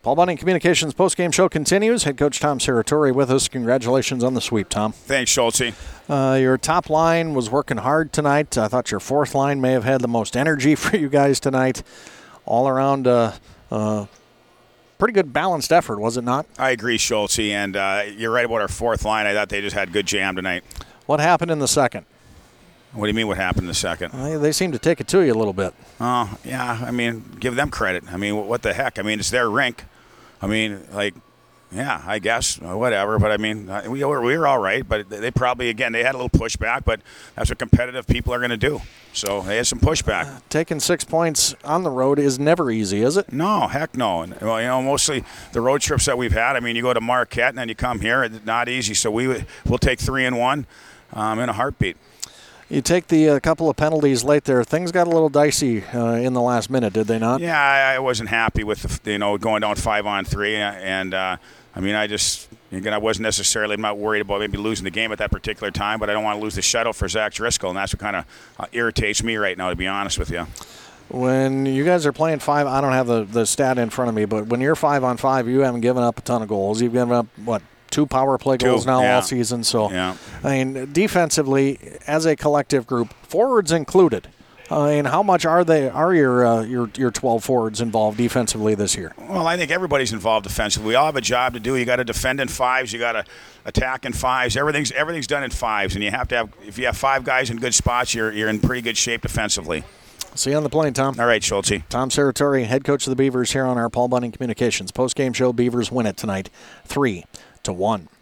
Paul Bunting Communications postgame show continues. Head coach Tom Serratore with us. Congratulations on the sweep, Tom. Thanks, Schulte. Your top line was working hard tonight. I thought your fourth line may have had the most energy for you guys tonight. All around, pretty good balanced effort, was it not? I agree, Schulte, and you're right about our fourth line. I thought they just had good jam tonight. What happened in the second? What do you mean what happened in the second? They seem to take it to you a little bit. Oh, yeah, I mean, give them credit. I mean, what the heck? I mean, it's their rink. I mean, yeah, I guess, whatever. But, I mean, we were all right. But they probably, again, they had a little pushback. But that's what competitive people are going to do. So they had some pushback. Taking 6 points on the road is never easy, is it? No, heck no. And, well, mostly the road trips that we've had. I mean, you go to Marquette and then you come here. It's not easy. So we'll take 3-1 in a heartbeat. You take the couple of penalties late there. Things got a little dicey in the last minute, did they not? Yeah, I wasn't happy with going down 5-on-3, and I mean, I wasn't necessarily not worried about maybe losing the game at that particular time, but I don't want to lose the shuttle for Zach Driscoll, and that's what kind of irritates me right now, to be honest with you. When you guys are playing 5, I don't have the stat in front of me, but when you're 5-on-5, you haven't given up a ton of goals. You've given up what? 2 power play goals now all season. So, yeah. I mean, defensively, as a collective group, forwards included, and how much are your 12 forwards involved defensively this year? Well, I think everybody's involved defensively. We all have a job to do. You got to defend in 5s. You got to attack in 5s. Everything's done in 5s, and you have to have. If you have 5 guys in good spots, you're in pretty good shape defensively. See you on the plane, Tom. All right, Schulte. Tom Serratore, head coach of the Beavers, here on our Paul Bunting Communications postgame show. Beavers win it tonight, 3-1.